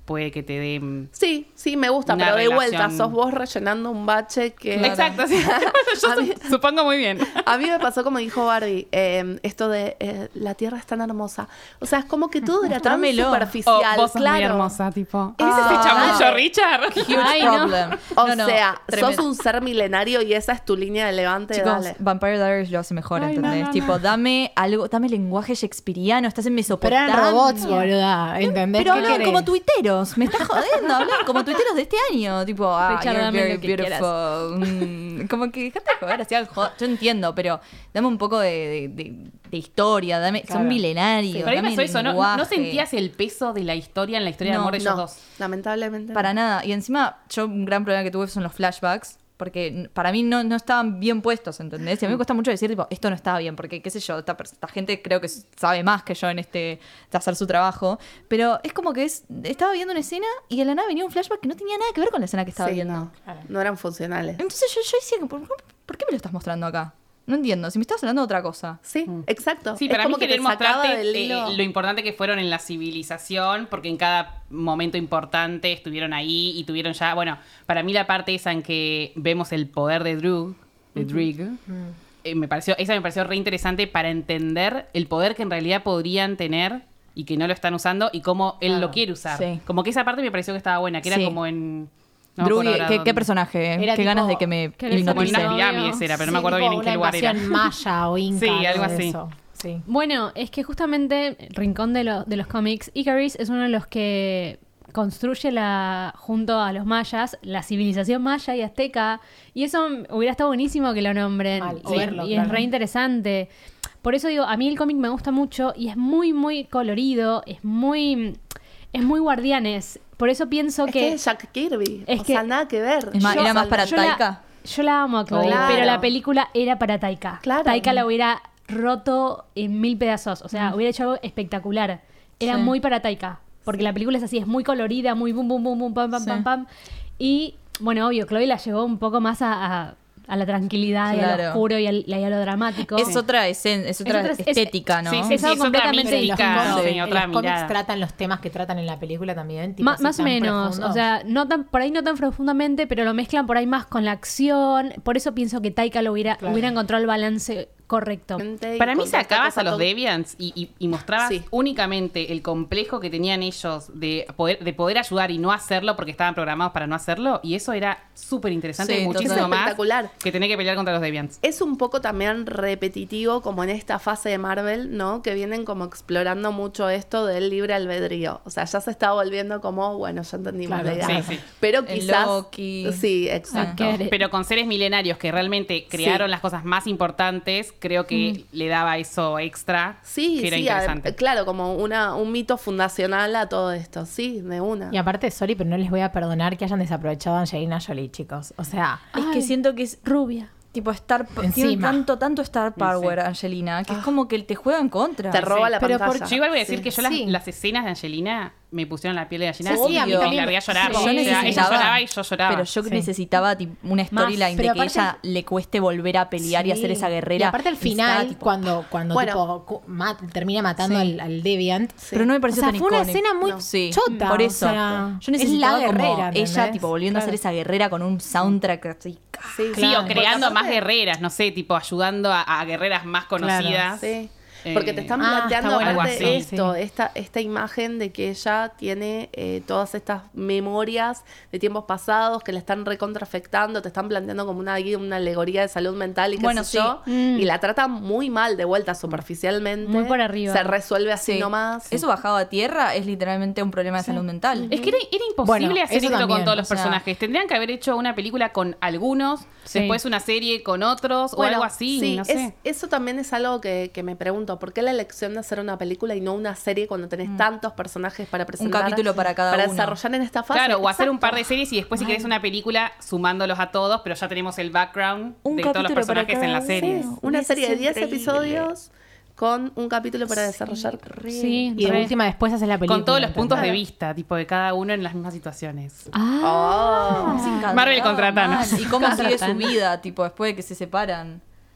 puede que te dé... Sí, sí, me gusta, Una pero de vuelta, relación- sos vos rellenando un bache que... Exacto, sí. Yo A mí- su- supongo muy bien. A mí me pasó como dijo Barbie, eh, esto de eh, la Tierra es tan hermosa. O sea, es como que todo era tan Mostrámelo. superficial, Oh, vos sos claro. muy hermosa, tipo. Ese es ¿Ese el chamullo, chavo. Richard? Huge Ay, no. problem. O No, no, sea, tremendo. sos un ser milenario y esa es tu línea de levante, Chicos, dale. Vampire Diaries lo hace mejor, Ay, ¿entendés? no, no, Tipo, dame algo, dame lenguaje shakespeariano, estás en Pero Mesopotamia. eran robots, boluda. ¿Entendés? Pero ¿Qué hablan querés? como tuiteros, me estás jodiendo, hablan como tuiteros de este año, tipo, ah, Richard, you're dame very lo que beautiful. Mm, como que dejate de joder, así algo, yo entiendo, pero dame un poco de, de, de- de historia, dame, Claro. son milenarios, Pero a mí me dame pasó eso, ¿no? lenguaje. ¿No sentías el peso de la historia en la historia de No, amor de ellos No, dos? lamentablemente. no. Para nada. Y encima, yo un gran problema que tuve son los flashbacks. Porque n- para mí no, no estaban bien puestos, ¿entendés? Y a mí me cuesta mucho decir, tipo, esto no estaba bien. Porque, qué sé yo, esta, pers- esta gente creo que sabe más que yo en este de hacer su trabajo. Pero es como que es estaba viendo una escena y de la nada venía un flashback que no tenía nada que ver con la escena que estaba Sí, viendo. no, no eran funcionales. Entonces yo, yo decía, ¿por, ¿por qué me lo estás mostrando acá? No entiendo. Si me estás hablando de otra cosa. Sí, exacto. Sí, Es para mí como que querer te sacaba mostrarte del eh, hilo. lo importante que fueron en la civilización, porque en cada momento importante estuvieron ahí y tuvieron ya, bueno, para mí la parte esa en que vemos el poder de Drew, de Drigg, eh, me pareció, esa me pareció re interesante para entender el poder que en realidad podrían tener y que no lo están usando y cómo él Claro, lo quiere usar. sí. Como que esa parte me pareció que estaba buena, que era Sí. como en... no me Drew, acuerdo ahora ¿qué, dónde. qué personaje? Era Qué tipo- ganas de que me que era Como en hipnotice. unas Novio. pirámides era, pero no me Sí, acuerdo tipo bien en qué una lugar era. invasión maya o inca. Sí, algo de así. eso. Sí. Bueno, es que justamente Rincón de, lo- de los cómics, Icarus es uno de los que construye la junto a los mayas la civilización maya y azteca, y eso hubiera estado buenísimo que lo nombren. Mal, Sí, verlo, y claro. es re interesante. Por eso digo, a mí el cómic me gusta mucho y es muy muy colorido, es muy es muy Guardianes. Por eso pienso Es que, que es Jack Kirby. es o que- sea, nada que ver. Es más, Yo- era más para yo la- Taika. yo la amo a Chloe, Claro. pero la película era para Taika. Claro. Taika la hubiera roto en mil pedazos. O sea, hubiera hecho algo espectacular. Era Sí. muy para Taika. Porque la película es así, es muy colorida, muy bum, bum, bum, bum, pam, pam, Sí. pam, pam. Y, bueno, obvio, Chloe la llevó un poco más a, a- a la tranquilidad y a lo Claro. oscuro y, al- y a lo dramático. Es otra esen- es otra otra- es- estética, ¿no? Sí, sí, Es sí, algo es otra completamente Pero en los mística, cómics- sí, en otra los cómics mirada. tratan los temas que tratan en la película también. tipo Ma- así más o tan menos, profundos. o sea, no tan, por ahí no tan profundamente, pero lo mezclan por ahí más con la acción. Por eso pienso que Taika lo hubiera, Claro. hubiera encontrado el balance correcto. y Para mí con tanta sacabas cosa a los todo- Deviants y, y- y mostrabas Sí. únicamente el complejo que tenían ellos de poder, de poder ayudar y no hacerlo porque estaban programados para no hacerlo. Y eso era súper interesante Sí, y muchísimo total. más Espectacular. que tener que pelear contra los Deviants. Es un poco también repetitivo como en esta fase de Marvel, ¿no? Que vienen como explorando mucho esto del libre albedrío. O sea, ya se está volviendo como, bueno, ya entendimos Claro, la idea. sí, sí. Pero El quizás... Loki. Sí, exacto. Ah, que- Pero con seres milenarios que realmente crearon Sí. las cosas más importantes, creo que le daba eso extra Sí, que era sí, a- interesante. claro, como una, un mito fundacional a todo esto, sí, de una. Y aparte, sorry, pero no les voy a perdonar que hayan desaprovechado a Angelina Jolie, chicos. O sea, Es que Ay. siento que es Rubia. tipo Star tiene Encima. tanto tanto Star Power Angelina que es como que te juega en contra. Te roba la Pero pantalla. por- Yo igual voy a decir Sí. que yo las, Sí. las escenas de Angelina me pusieron la piel de gallina Sí, sí, a mí y también. largué a llorar. Sí. O Yo sea, ella necesitaba- lloraba y yo lloraba. Pero yo Sí. necesitaba tipo, una storyline pero de que aparte- ella le cueste volver a pelear y sí. hacer esa guerrera. Y aparte al Necesitaba, final, tipo, cuando, cuando Bueno. tipo, cu- ma- termina matando Sí. al, al Deviant. Pero no me O pareció sea, tan fue una icónico. escena muy No. Sí, chota. por o eso. sea, Yo necesitaba es la como guerrera, ella ¿entendés? tipo volviendo a hacer esa guerrera con un soundtrack así. Sí, Sí, Claro. o creando Porque más aparte- guerreras, no sé, tipo ayudando a, a guerreras más conocidas. Sí. Eh, Porque te están ah, planteando está bueno. aparte Algo así, esto, sí. esta, esta imagen de que ella tiene eh, todas estas memorias de tiempos pasados que le están recontrafectando, te están planteando como una guía, una alegoría de salud mental y qué Bueno, sé sí. yo, Mm. y la tratan muy mal de vuelta superficialmente. Muy por arriba. Se resuelve así Sí. nomás. Eso bajado a tierra es literalmente un problema de salud mental. Es que era, era imposible Bueno, hacer eso esto con también, todos los o sea- personajes. Tendrían que haber hecho una película con algunos, Sí. después una serie con otros Bueno, o algo así, sí, no es- sé. eso también es algo que, que me pregunto. ¿Por qué la elección de hacer una película y no una serie cuando tenés tantos personajes para presentar? capítulo para cada Para uno. desarrollar en esta fase. Claro, o hacer un Exacto. par de series y después si querés una película sumándolos a todos, pero ya tenemos el background Un de todos los capítulo para personajes en cada las series. uno. Una Hubiese serie de sido diez increíble. episodios con un capítulo para desarrollar. Sí, Y de re. última después hace la película. Con todos los puntos de ¿entendés? vista, tipo de cada uno en las mismas situaciones. Ah, Oh. Me encantaba, Marvel contra man. Thanos. Y cómo sigue su Contratan. vida, tipo, después de que se separan.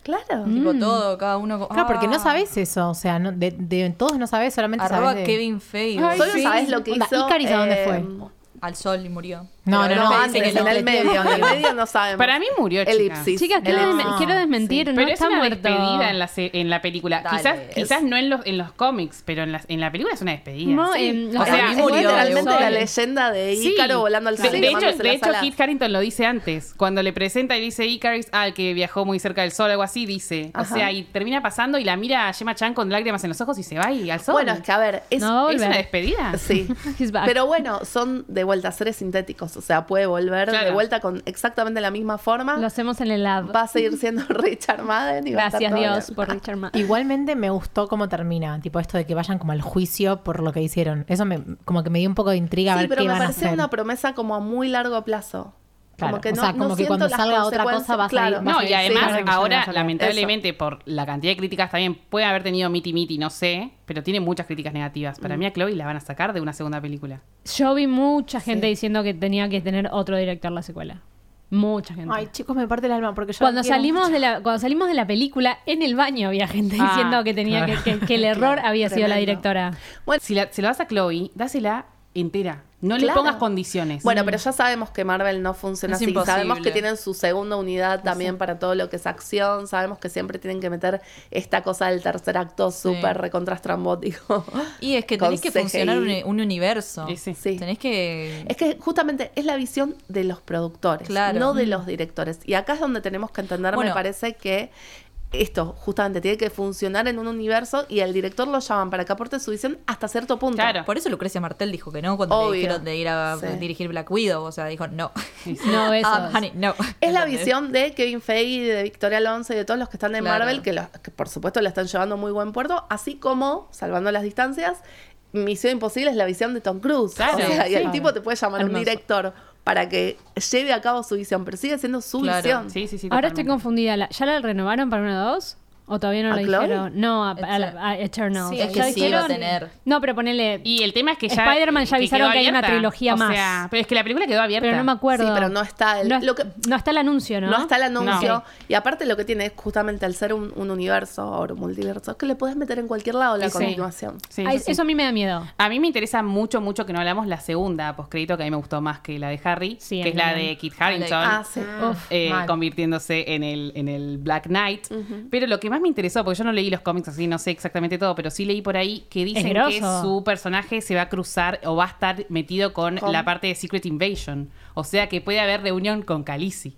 Claro. Tipo todo, cada uno. Claro, porque no Ah. sabes eso. O sea, no- de, de todos no sabes, solamente Arroba sabes de... Kevin Feige. Ay, Solo sí. sabes lo que Onda, hizo. Icarus, ¿a dónde eh, fue? Al sol y murió. No, no, Pero no. antes, ese que en no el le- medio. En el medio no sabemos. Para mí murió, chicas. Elipsis. Chicas, quiero, Elipsis. desme- quiero desmentir, no Pero es está una muerto. despedida en la, se- en la película. Dale. Quizás, quizás no en los, en los cómics, pero en la, en la película es una despedida. No, Sí. en- o no, sea, a mí es murió, literalmente de la Sol. leyenda de Sí. Ícaro volando al De, cielo. de hecho, quemándose de las hecho alas. Kit Harington lo dice antes. Cuando le presenta y dice Icarus, ah, el que viajó muy cerca del sol, algo así, dice. Ajá. O sea, y termina pasando y la mira a Gemma Chan con lágrimas en los ojos y se va y al sol. Bueno, es que a ver, es, No, va a ¿Es volver. una despedida? sí. He's back. Pero bueno, son de vuelta seres sintéticos. O sea, puede volver de Claro. vuelta con exactamente la misma forma. Lo hacemos en el lab. Va a seguir siendo Richard Madden y va a estar Gracias todo Dios bien. por Richard Madden. Igualmente me gustó cómo termina, tipo esto de que vayan como al juicio por lo que hicieron. Eso me, como que me dio un poco de intriga a Sí, ver pero qué me van a pareció hacer. una promesa como a muy largo plazo. Claro, Como que o no, sea, no como que siento cuando las salga otra consecuencias- cosa va a salir- claro. va a No, y Sí, además claro que ahora, sí. lamentablemente, por la cantidad de críticas también, puede haber tenido Miti Miti, no sé, pero tiene muchas críticas negativas. Para mí a Chloe la van a sacar de una segunda película. Yo vi mucha gente Sí. diciendo que tenía que tener otro director la secuela. Mucha gente. Ay, chicos, me parte el alma porque yo Cuando la quiero salimos mucho. de la cuando salimos de la película, en el baño había gente Ah, diciendo que tenía claro. que, que- que el error había sido la Tremendo. directora. Bueno, Si la- se lo das a Chloe, dásela entera. No le Claro. pongas condiciones. Bueno, pero ya sabemos que Marvel no funciona Es así. imposible. Sabemos que tienen su segunda unidad también para todo lo que es acción. Sabemos que siempre tienen que meter esta cosa del tercer acto súper recontrastrambótico. Y es que Con tenés que C G I. funcionar un, un universo. Sí, sí. Sí. Tenés que. Es que justamente es la visión de los productores, Claro. no de Mm. los directores. Y acá es donde tenemos que entender, Bueno. me parece que esto justamente tiene que funcionar en un universo y al director lo llaman para que aporte su visión hasta cierto punto. Claro. Por eso Lucrecia Martel dijo que no cuando Obvio. le dijeron de ir a Sí. dirigir Black Widow. O sea, dijo no. No, eso. Ah, honey, no. Es la ¿Entendés? visión de Kevin Feige, de Victoria Alonso y de todos los que están en Claro. Marvel, que, los- que por supuesto la están llevando a muy buen puerto, así como, salvando las distancias, Misión Imposible es la visión de Tom Cruise. Claro. O sea, y el Sí. tipo te puede llamar a un Hermoso. director para que lleve a cabo su visión, pero sigue siendo su Claro. visión. Sí, sí, sí. Ahora estoy totalmente. confundida. ¿La- ¿Ya la renovaron para una dos? ¿O todavía no ¿A la Chloe? dijeron? No, a, a la- a Eternals. Sí, ¿Ya es que sí va a dijeron? tener. No, pero ponele. Y el tema es que ya. Spider-Man ya avisaron quedó que hay una abierta. trilogía O más. sea, pero es que la película quedó abierta. Pero no me acuerdo. Sí, pero no está el- no, lo que- no está el anuncio, ¿no? ¿no? está el anuncio. No. Y aparte lo que tiene es justamente al ser un, un universo o un multiverso, es que le puedes meter en cualquier lado la Sí, sí. continuación. Sí, Ay, sí, sí. Eso a mí me da miedo. A mí me interesa mucho, mucho que no hablamos la segunda postcrédito, que a mí me gustó más que la de Harry, Sí, a que mí es la también. de Kit Harington. Ah, sí. Uf. eh, mal. convirtiéndose en el, en el Black Knight. Pero lo que más me interesó, porque yo no leí los cómics así, no sé exactamente todo, pero sí leí por ahí que dicen que grosso. su personaje se va a cruzar o va a estar metido con, ¿Con? la parte de Secret Invasion. O sea que puede haber reunión con Khaleesi.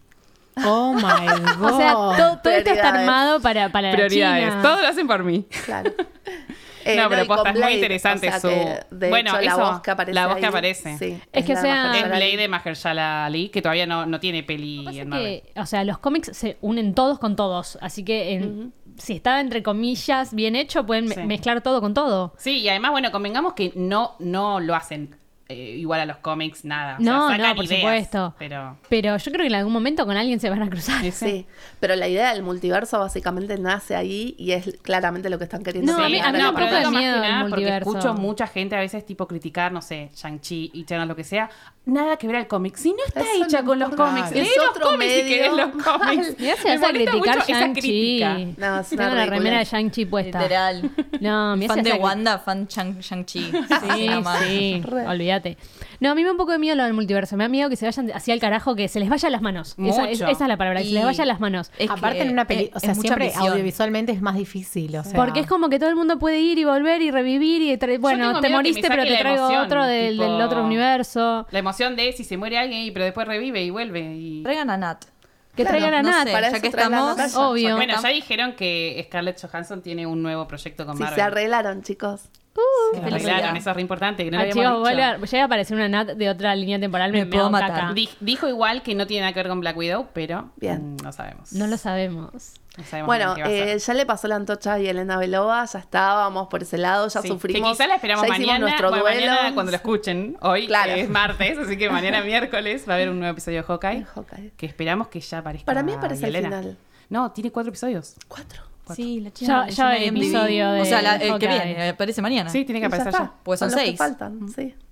Oh my god. O sea, todo, todo esto está Prioridades. armado para, para la Prioridades. China. Todo lo hacen por mí. Claro. Eh, no, pero y con posta, es muy Blade, interesante o sea su... que, de bueno, hecho, la eso, voz que aparece la voz ahí, que aparece. sí, Es que, la o sea, de Mahershala Es Ali. Blade de Mahershala Ali, que todavía no, no tiene peli Pasa en Marvel. que, o sea, los cómics se unen todos con todos. Así que en- si está entre comillas bien hecho, pueden me- Sí. mezclar todo con todo. Sí, y además, bueno, convengamos que no, no lo hacen eh, igual a los cómics, nada. O No, sea, sacan no, por ideas, supuesto. Pero... Pero yo creo que en algún momento con alguien se van a cruzar. Sí, pero la idea del multiverso básicamente nace ahí y es claramente lo que están queriendo No, Sí, a mí- comunicar a mí en no, la pero me da digo más miedo que el nada porque multiverso. escucho mucha gente a veces tipo criticar, no sé, Shang-Chi, Eternals, lo que sea. Nada que ver al cómic. Si no está Eso hecha no con los importa. cómics, Es lee los otro cómics si medio. querés los cómics. Mirá si Me vas a molesta criticar mucho esa Shang-Chi. crítica. No, es una Tengo la ridiculez. remera de Shang-Chi puesta. Literal. No, mirá Fan si de vas a- Wanda, fan Shang- Shang-Chi. Sí, nomás. sí, Re. olvídate. No, a mí me da un poco de miedo lo del multiverso. Me da miedo que se vayan hacia el carajo, que se les vaya las manos. Esa, es- Mucho. esa es la palabra, que se Y- les vaya las manos. Es Aparte que en una peli, es- o sea, es mucha siempre ambición. audiovisualmente es más difícil, o sea. Porque es como que todo el mundo puede ir y volver y revivir y tra- bueno, tengo te miedo que moriste me pero saque te la traigo emoción, otro del, tipo- del otro universo. La emoción de si se muere alguien y pero después revive y vuelve. Y... Traigan a Nat. Que Claro, traigan a no Nat. sé, Para ya eso que traen a estamos, Natalia. Obvio. ya que Bueno, ya estamos- dijeron que Scarlett Johansson tiene un nuevo proyecto con Sí, Marvel. se arreglaron, chicos. Se felicidad. arreglaron, eso es re importante, que no lo Ah, habíamos chicos, dicho. vuelve a- llega a aparecer una Nat de otra línea temporal. Me, Me me puedo hago matar. caca. Di- dijo igual que no tiene nada que ver con Black Widow, pero Bien. mm, no sabemos. No lo sabemos. No sabemos Bueno, bien qué va a ser. eh, ya le pasó la antorcha a Elena Belova, ya estábamos por ese lado, ya Sí, sufrimos. que quizá la esperamos ya hicimos mañana, nuestro bueno, duelo. mañana cuando lo escuchen. Hoy Claro. es martes, así que mañana miércoles va a haber un nuevo episodio de Hawkeye. Hawkeye. Que esperamos que ya aparezca. Para mí aparece al Yelena. final. No, tiene cuatro episodios. Cuatro. Sí, la Ya- chica. ya el episodio de O sea, la- el que Hawkeye. viene, aparece mañana. Sí, tiene que Y ya aparecer está. ya. Pues son los que seis. faltan, sí.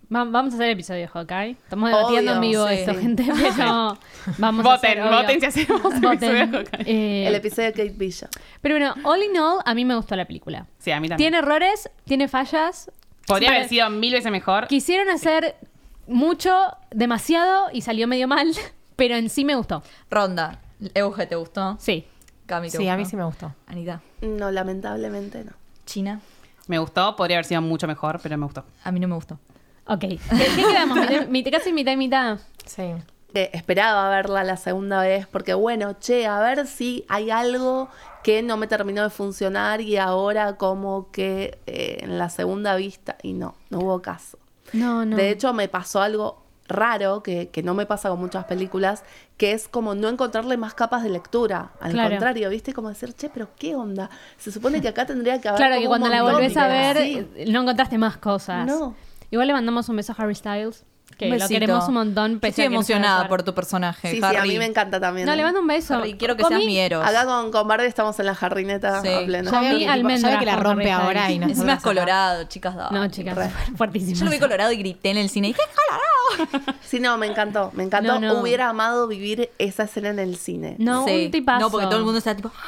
Va- vamos a hacer el episodio de Hawkeye. Estamos debatiendo en vivo sí. esto, gente. Pero vamos a Voten, hacer, obvio. voten si hacemos el Voten. episodio de Hawkeye. Eh, El episodio de Kate Bishop. pero bueno, all in all, a mí me gustó la película. Sí, a mí también. Tiene errores, tiene fallas. Podría Para- haber sido mil veces mejor. Quisieron hacer mucho, demasiado, y salió medio mal. Pero en sí me gustó. Ronda. Euge, ¿te gustó? Sí. Cami, ¿te Sí, gustó? a mí sí me gustó. Anita. No, lamentablemente no. China. Me gustó, podría haber sido mucho mejor, pero me gustó. A mí no me gustó. Ok. ¿Qué, qué quedamos? ¿Mitad- mitad- ¿Casi mitad y mitad? Sí. Que esperaba verla la segunda vez porque, bueno, che, a ver si hay algo que no me terminó de funcionar y ahora como que eh, en la segunda vista, y no, no hubo caso. No, no. De hecho, me pasó algo raro que, que no me pasa con muchas películas, que es como no encontrarle más capas de lectura. Al Claro. contrario, ¿viste? Como decir, che, pero ¿qué onda? Se supone que acá tendría que haber Claro, como que un cuando la montón volvés a de- ver, Sí. eh, no encontraste más cosas. No. Igual le mandamos un beso a Harry Styles, que Un lo besito. queremos un montón. Yo pese estoy a que no sabe emocionada actuar. por tu personaje, Sí, sí, Harry. a mí me encanta también. No, le mando un beso. Harry, quiero que Comi- seas mi Eros. Acá con, con Barbie estamos en la jarrineta Sí. a pleno. Comí Ya veo que, tipo, almendras ya veo que la con rompe Harry ahora y Styles. no Encima es colorado, chicas. dale. No, chicas, fuertísimo. Yo lo vi colorado y grité en el cine. Y dije, ¡colorado! Sí, no, me encantó. Me encantó. No, no. Hubiera amado vivir esa escena en el cine. No, Sí. un tipazo. No, porque todo el mundo está tipo...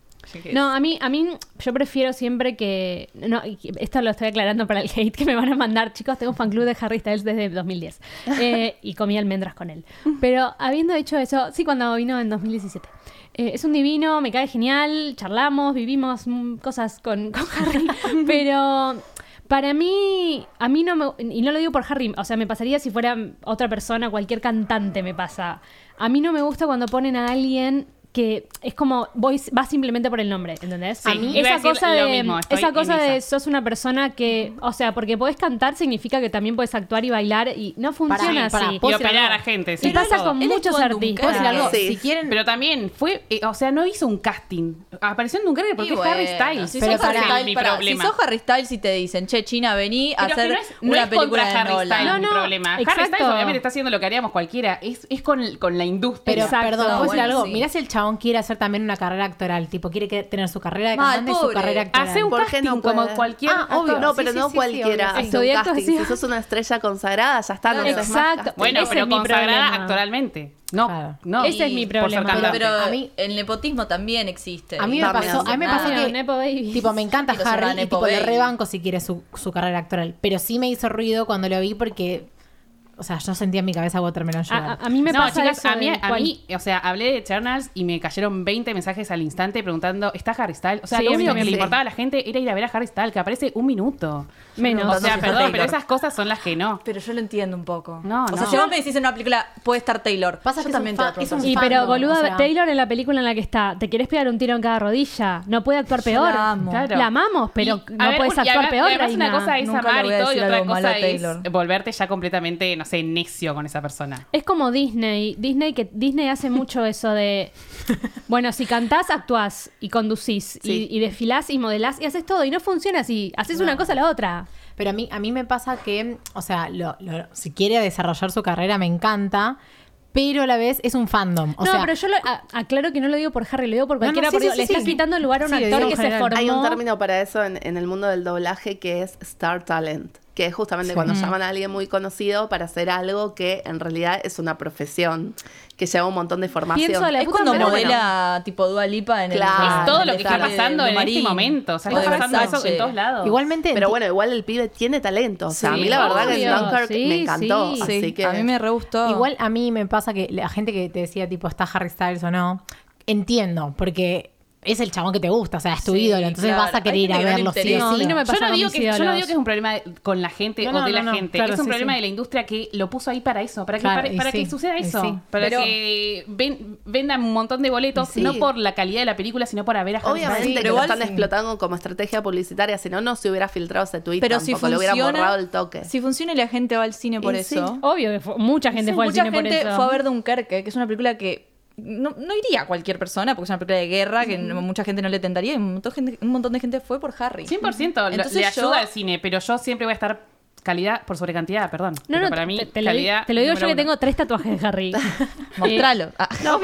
No, a mí, a mí, yo prefiero siempre que. No, y esto lo estoy aclarando para el hate que me van a mandar. Chicos, tengo un fan club de Harry Styles desde dos mil diez. Eh, y comí almendras con él. Pero habiendo hecho eso, sí, cuando vino en dos mil diecisiete. Eh, es un divino, me cae genial, charlamos, vivimos mm, cosas con, con Harry. Pero para mí, a mí no me. Y no lo digo por Harry, o sea, me pasaría si fuera otra persona, cualquier cantante me pasa. A mí no me gusta cuando ponen a alguien que es como voy, va simplemente por el nombre, ¿entendés? Sí, a mí iba a esa decir cosa lo de mismo, estoy esa en cosa de esa. sos una persona que, o sea, porque podés cantar significa que también podés actuar y bailar y no funciona Pará, así. pará, Y ¿puedo decir operar algo? a gente, Y sí. pasa todo. con Él muchos estuvo en artistas. ¿Puedo decir algo? Sí. Si quieren... Pero también fue, eh, o sea, no hizo un casting. Apareció en Dunkerque porque Y es bueno, Harry Styles. Si Pero sos Harry pará, Styles, mi pará, problema. si sos Harry Styles y te dicen, che, China, vení a Pero que hacer no es, no una es película contra de Harry Nolan. Styles No, mi no, problema. Harry exacto. Styles obviamente está haciendo lo que haríamos cualquiera. Es, es con, con la industria. Pero, Exacto. perdón, ¿puedo decir Bueno, algo? sí. Mirá si el chabón quiere hacer también una carrera actoral. Tipo, quiere que- tener su carrera de Mal, cantante y su pobre. carrera actoral. Hace un ¿Por qué casting no como puede? cualquier Ah, actor. obvio. No, Sí, pero sí, no sí, sí, cualquiera obvio. hace un Estudié casting. actuación. Si sos una estrella consagrada, ya está, no haces más Exacto. casting. Bueno, Ese pero es mi consagrada problema. actualmente. No, Claro. no. Ese es mi por ser problema. cantante. Pero A mí- el nepotismo también existe. A mí me También pasó, a mí me hace pasó nada. que Nepo baby. tipo me encanta Pero es una Harry y nepo tipo le baby. rebanco si quiere su, su carrera actoral, pero sí me hizo ruido cuando lo vi porque o sea, yo sentía en mi cabeza Watermelon Sugar. A, a- a mí me no, pasa chicas, eso a mí, de a cual- mí, o sea, hablé de Eternals y me cayeron veinte mensajes al instante preguntando, ¿está Harry Styles? O sea, Sí, lo a mí único que también. le Sí. importaba a la gente era ir a ver a Harry Styles, que aparece un minuto. Menos. O sea, si está perdón, Taylor. pero esas cosas son las que no. Pero yo lo entiendo un poco. No, O sea, no. si vos me decís en una película, puede estar Taylor. Pasa yo que es también un te fa- voy a es un preguntar. Y fandom, pero boluda, o sea- Taylor en la película en la que está, te querés pegar un tiro en cada rodilla, no puede actuar Yo peor. la amo. Claro. La amamos, pero Y, a no ver, puedes un- y actuar además- peor, y además reina. una cosa es Nunca le amar voy y a todo, y decir otra algo malo a cosa es Taylor. volverte ya completamente, no sé, necio con esa persona. Es como Disney. Disney que Disney hace mucho eso de. Bueno, si cantás, actuás y conducís Sí. y, y desfilás y modelás y haces todo y no funciona así. Haces una cosa a la otra. Pero a mí, a mí me pasa que, o sea, lo- lo- si quiere desarrollar su carrera me encanta, pero a la vez es un fandom. O no, sea, pero yo lo, a- aclaro que no lo digo por Harry, lo digo por No, no, cualquiera. sí, porque sí, le sí, estás sí. quitando el lugar a un Sí, lo actor digo que en se general. formó. Hay un término para eso en, en el mundo del doblaje que es Star Talent, que es justamente cuando llaman a alguien muy conocido para hacer algo que en realidad es una profesión, que lleva un montón de formación. Pienso a la Es puta cuando madre. modela tipo Dua Lipa en el Claro. es todo en lo el que está desfile pasando de en Marín. este momento. O sea, O está de pasando eso Versace. en todos lados. igualmente Pero bueno, igual el pibe tiene talento. O sea, Sí, a mí la verdad que en obvio, Dunkirk sí, me encantó. sí. Así Sí, que a mí me re gustó. igual a mí me pasa que la gente que te decía tipo está Harry Styles o no, entiendo, porque es el chabón que te gusta, o sea, es tu Sí, ídolo, entonces claro. vas a querer Hay ir a gente que no le verlo sí interesa. o No, a sí. mí no me Yo pasa no, con digo mis que, yo no ídolos. digo que es un problema de- con la gente No, o no, de la no, no, gente. claro, es un sí, problema sí. de la industria que lo puso ahí para eso, para que, Claro, para, y para sí, que suceda y eso. sí. Para Pero- que ven- vendan un montón de boletos, Y sí. no por la calidad de la película, sino por ver a Harry obviamente Styles. que pero lo igual están sí. explotando como estrategia publicitaria, si no, no se hubiera filtrado ese tweet Pero si tampoco, lo hubieran funciona, borrado el toque. si funciona y la gente va al cine por Y sí. eso. Obvio que fue- mucha gente Sí, fue al mucha cine por gente eso. fue a ver Dunkerque, que es una película que no, no iría a cualquier persona, porque es una película de guerra que no- mucha gente no le tentaría y un montón, de gente, un montón de gente fue por Harry. cien por ciento lo- Entonces le yo- ayuda al cine, pero yo siempre voy a estar calidad por sobre cantidad, perdón. No, Pero no, para mí, te, te lo, di- calidad. te lo digo yo número que uno. tengo tres tatuajes de Harry. Mostralo. Ah, No, obvio.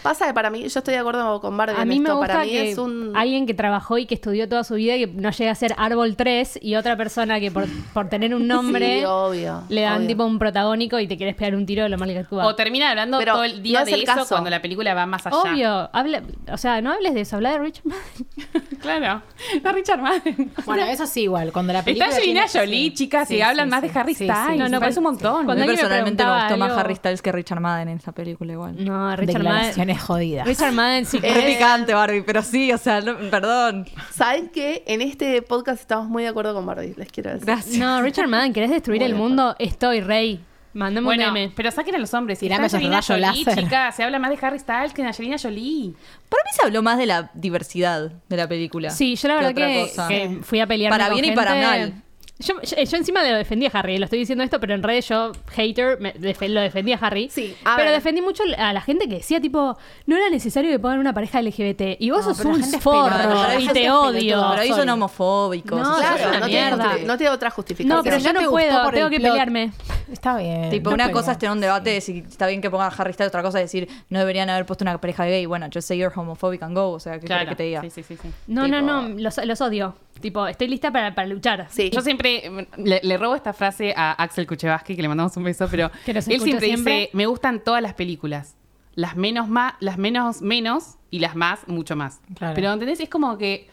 Pasa que para mí, yo estoy de acuerdo con Barbie A en mí me esto. gusta Para mí que es un... alguien que trabajó y que estudió toda su vida y que no llegue a ser Árbol tres y otra persona que por, por tener un nombre Sí, obvio, le dan obvio. tipo un protagónico y te quieres pegar un tiro de lo mal que actúa. O termina hablando Pero todo el día no es de el eso caso. cuando la película va más allá. Obvio, habla, o sea, no hables de eso, habla de Richard Madden. Claro. Está Richard Madden. Bueno, eso sí, igual. Cuando la película Está Angelina tiene- Jolie, sí. chicas, Sí, y hablan sí, más sí. de Harry Sí, sí. Styles. No, no, me parece un montón. cuando A mí alguien me personalmente me preguntaba gustó más algo- Harry Styles que Richard Madden en esa película igual. No, Richard Declaraciones Madden. jodidas. Richard Madden sí Es que es- picante, Barbie, pero sí, o sea, no- perdón. ¿Saben qué? En este podcast estamos muy de acuerdo con Barbie, les quiero decir. Gracias. No, Richard Madden, ¿querés destruir Muy el de mundo? Estoy, rey. Mandame Bueno, un meme. pero saquen a los hombres. Si Tirame está esos Angelina rayos Jolie, láser. chicas, se habla más de Harry Styles que de Angelina Jolie. Para mí se habló más de la diversidad de la película. Sí, yo la que verdad otra que, cosa. que fui a pelear Para bien y para mal. Yo, yo, yo encima lo defendí a Harry, lo estoy diciendo esto, pero en redes yo, hater, me def- lo defendí a Harry. Sí, a pero ver. defendí mucho a la gente que decía, tipo, no era necesario que pongan una pareja L G B T. Y vos No, sos pero la un gente es forro pelotuda, la y gente te es odio. pelotuda, Pero ahí son sorry. homofóbicos. No, o sea, sos Claro, una no tiene, mierda. justi- no tiene otra justificación. No, pero Si yo no no te gustó puedo, por tengo el que plot. pelearme. Está bien. Tipo, no una pelea. cosa es tener un debate de si está bien que pongan Harry Styles, otra cosa es decir, no deberían haber puesto una pareja gay. Bueno, just say you're homophobic and go. O sea, ¿qué querés que te diga? Sí, sí, sí, sí. No, no, Tipo- no, los, los odio. Tipo, estoy lista para, para luchar. Sí. Yo siempre mm, le, le robo esta frase a Axel Kuchevaski, que le mandamos un beso, pero Que nos él escucha siempre, siempre. dice, me gustan todas las películas. Las menos más, las menos menos y las más mucho más. Claro. Pero ¿entendés? Es como que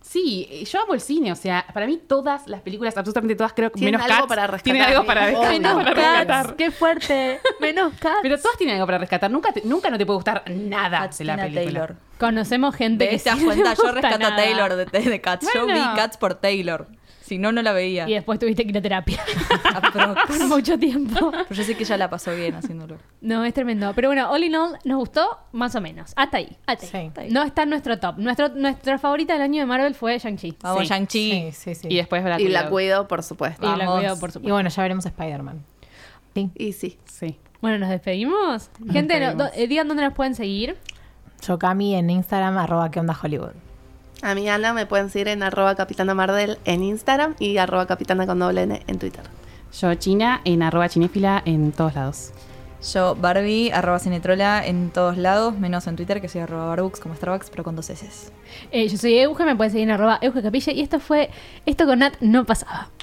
sí, yo amo el cine, o sea, para mí todas las películas, absolutamente todas, creo que Tienen menos algo Cats, para rescatar. tienen algo para, Obvio. menos para rescatar. Qué fuerte. Menos Cats. Pero todas tienen algo para rescatar. Nunca, te- nunca no te puede gustar nada de la Tina película. Taylor. Conocemos gente que ¿Ves? ¿Te das sí le cuenta? Yo gusta rescato a nada. Taylor de, de, de Cats. Yo vi Bueno. Cats por Taylor. Si no, no la veía. Y después tuviste que ir a terapia. Ah, pero, Por mucho tiempo. pero yo sé que ella la pasó bien haciéndolo. No, es tremendo. Pero bueno, all in all, nos gustó más o menos. Hasta ahí. Hasta ahí. Sí. No está en nuestro top. Nuestro, nuestra favorita del año de Marvel fue Shang-Chi. Vamos, Sí. Shang-Chi. Sí, sí, sí. Y después Black Y la Widow. cuido, por supuesto. Y la Vamos. cuido, por Y supuesto. bueno, ya veremos Spider-Man. Sí. Y sí. Sí. Bueno, ¿nos despedimos? Gente, no- despedimos. do- eh, digan dónde nos pueden seguir. Yo, Cami, en Instagram, arroba que onda Hollywood. A mi Ana me pueden seguir en arroba capitana Mardel en Instagram y arroba capitana con doble N en Twitter. Yo, China, en arroba chinéfila en todos lados. Yo, Barbie, arroba cinetrola en todos lados, menos en Twitter, que soy arroba barbux como Starbucks, pero con dos S. Eh, yo soy Euge, me pueden seguir en arroba Euge Capilla. Y esto fue Esto con Nat no pasaba.